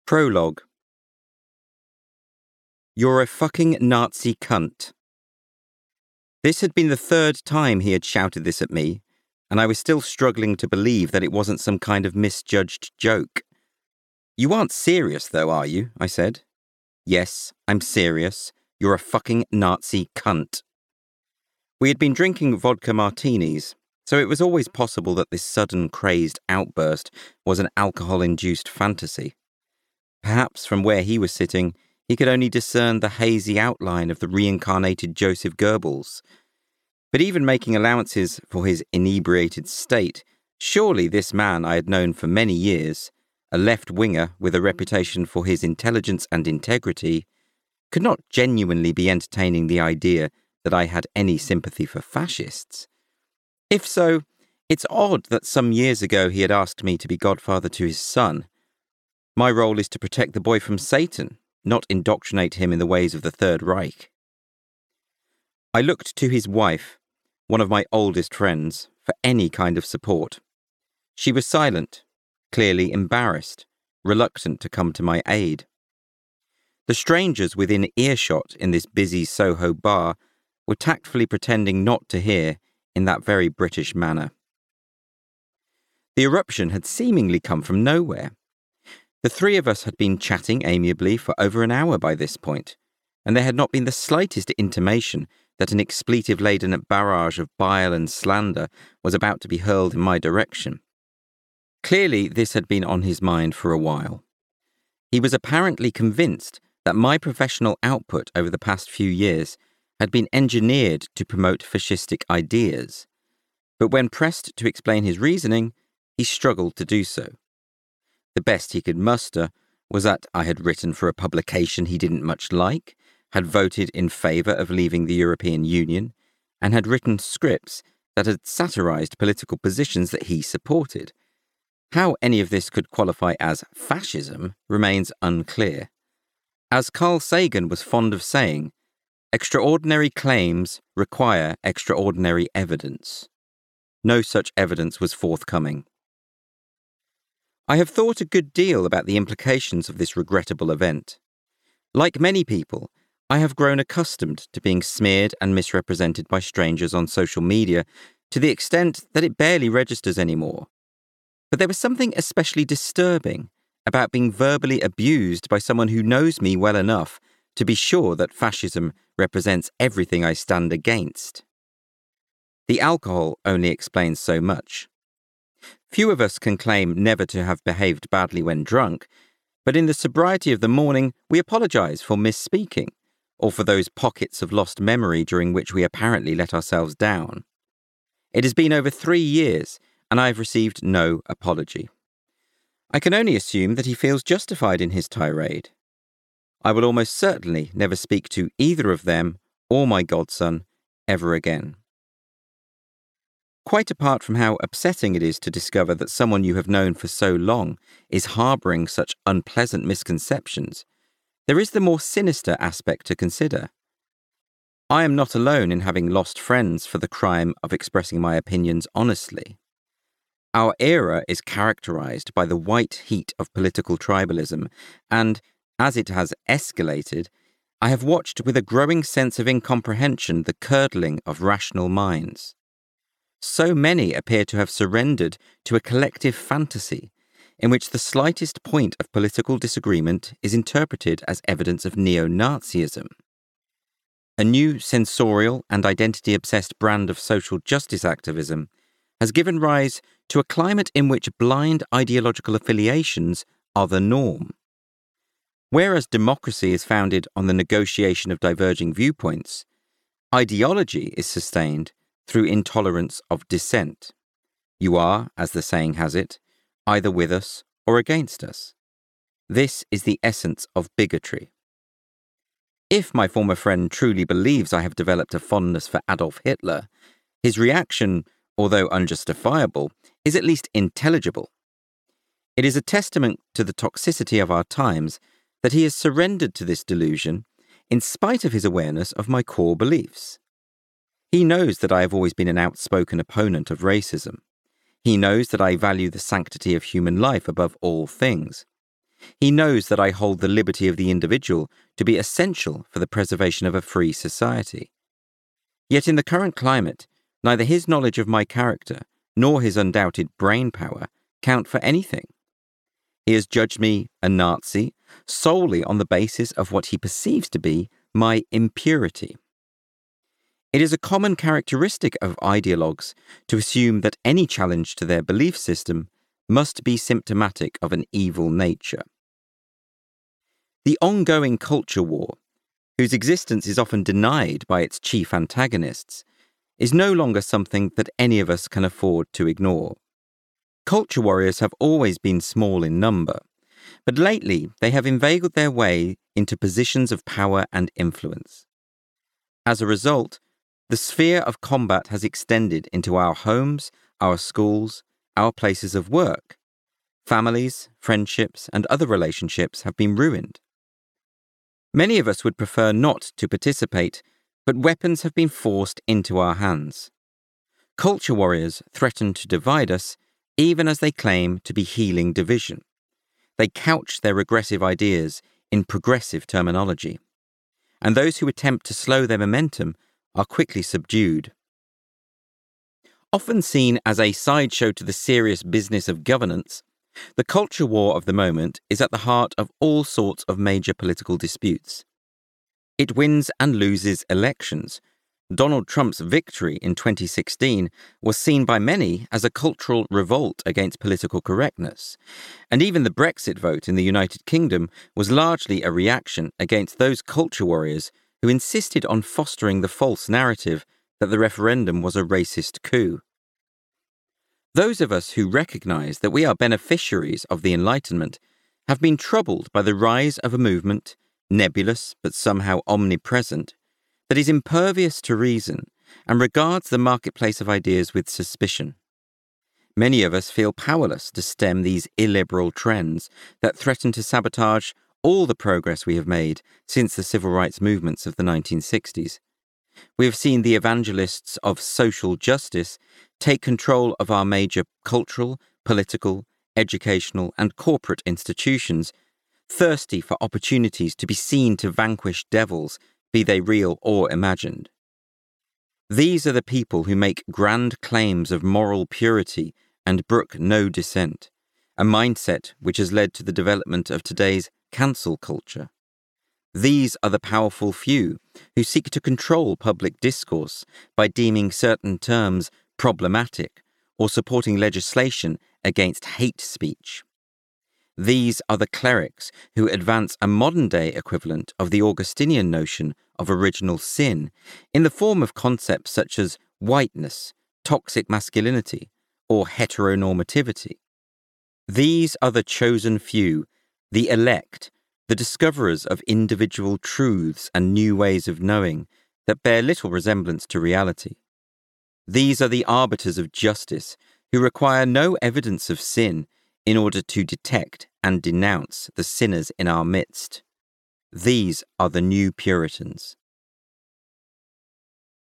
Prologue. You're a fucking Nazi cunt. This had been the third time he had shouted this at me, and I was still struggling to believe that it wasn't some kind of misjudged joke. You aren't serious though, are you? I said. Yes, I'm serious. You're a fucking Nazi cunt. We had been drinking vodka martinis, so it was always possible that this sudden crazed outburst was an alcohol-induced fantasy. Perhaps from where he was sitting, he could only discern the hazy outline of the reincarnated Joseph Goebbels. But even making allowances for his inebriated state, surely this man I had known for many years, a left-winger with a reputation for his intelligence and integrity, could not genuinely be entertaining the idea that I had any sympathy for fascists. If so, it's odd that some years ago he had asked me to be godfather to his son. My role is to protect the boy from Satan, not indoctrinate him in the ways of the Third Reich. I looked to his wife, one of my oldest friends, for any kind of support. She was silent, clearly embarrassed, reluctant to come to my aid. The strangers within earshot in this busy Soho bar were tactfully pretending not to hear in that very British manner. The eruption had seemingly come from nowhere. The three of us had been chatting amiably for over an hour by this point, and there had not been the slightest intimation that an expletive-laden barrage of bile and slander was about to be hurled in my direction. Clearly, this had been on his mind for a while. He was apparently convinced that my professional output over the past few years had been engineered to promote fascistic ideas, but when pressed to explain his reasoning, he struggled to do so. The best he could muster was that I had written for a publication he didn't much like, had voted in favour of leaving the European Union, and had written scripts that had satirised political positions that he supported. How any of this could qualify as fascism remains unclear. As Carl Sagan was fond of saying, extraordinary claims require extraordinary evidence. No such evidence was forthcoming. I have thought a good deal about the implications of this regrettable event. Like many people, I have grown accustomed to being smeared and misrepresented by strangers on social media to the extent that it barely registers anymore. But there was something especially disturbing about being verbally abused by someone who knows me well enough to be sure that fascism represents everything I stand against. The alcohol only explains so much. Few of us can claim never to have behaved badly when drunk, but in the sobriety of the morning we apologise for misspeaking, or for those pockets of lost memory during which we apparently let ourselves down. It has been over 3 years, and I have received no apology. I can only assume that he feels justified in his tirade. I will almost certainly never speak to either of them or my godson ever again. Quite apart from how upsetting it is to discover that someone you have known for so long is harbouring such unpleasant misconceptions, there is the more sinister aspect to consider. I am not alone in having lost friends for the crime of expressing my opinions honestly. Our era is characterised by the white heat of political tribalism, and, as it has escalated, I have watched with a growing sense of incomprehension the curdling of rational minds. So many appear to have surrendered to a collective fantasy in which the slightest point of political disagreement is interpreted as evidence of neo-Nazism. A new sensorial and identity-obsessed brand of social justice activism has given rise to a climate in which blind ideological affiliations are the norm. Whereas democracy is founded on the negotiation of diverging viewpoints, ideology is sustained through intolerance of dissent. You are, as the saying has it, either with us or against us. This is the essence of bigotry. If my former friend truly believes I have developed a fondness for Adolf Hitler, his reaction, although unjustifiable, is at least intelligible. It is a testament to the toxicity of our times that he has surrendered to this delusion in spite of his awareness of my core beliefs. He knows that I have always been an outspoken opponent of racism. He knows that I value the sanctity of human life above all things. He knows that I hold the liberty of the individual to be essential for the preservation of a free society. Yet in the current climate, neither his knowledge of my character nor his undoubted brain power count for anything. He has judged me a Nazi solely on the basis of what he perceives to be my impurity. It is a common characteristic of ideologues to assume that any challenge to their belief system must be symptomatic of an evil nature. The ongoing culture war, whose existence is often denied by its chief antagonists, is no longer something that any of us can afford to ignore. Culture warriors have always been small in number, but lately they have inveigled their way into positions of power and influence. As a result, the sphere of combat has extended into our homes, our schools, our places of work. Families, friendships, and other relationships have been ruined. Many of us would prefer not to participate, but weapons have been forced into our hands. Culture warriors threaten to divide us, even as they claim to be healing division. They couch their regressive ideas in progressive terminology, and those who attempt to slow their momentum are quickly subdued. Often seen as a sideshow to the serious business of governance, the culture war of the moment is at the heart of all sorts of major political disputes. It wins and loses elections. Donald Trump's victory in 2016 was seen by many as a cultural revolt against political correctness, and even the Brexit vote in the United Kingdom was largely a reaction against those culture warriors who insisted on fostering the false narrative that the referendum was a racist coup. Those of us who recognize that we are beneficiaries of the Enlightenment have been troubled by the rise of a movement, nebulous but somehow omnipresent, that is impervious to reason and regards the marketplace of ideas with suspicion. Many of us feel powerless to stem these illiberal trends that threaten to sabotage all the progress we have made since the civil rights movements of the 1960s. We have seen the evangelists of social justice take control of our major cultural, political, educational, and corporate institutions, thirsty for opportunities to be seen to vanquish devils, be they real or imagined. These are the people who make grand claims of moral purity and brook no dissent, a mindset which has led to the development of today's cancel culture. These are the powerful few who seek to control public discourse by deeming certain terms problematic or supporting legislation against hate speech. These are the clerics who advance a modern-day equivalent of the Augustinian notion of original sin in the form of concepts such as whiteness, toxic masculinity, or heteronormativity. These are the chosen few, the elect, the discoverers of individual truths and new ways of knowing that bear little resemblance to reality. These are the arbiters of justice who require no evidence of sin in order to detect and denounce the sinners in our midst. These are the new Puritans.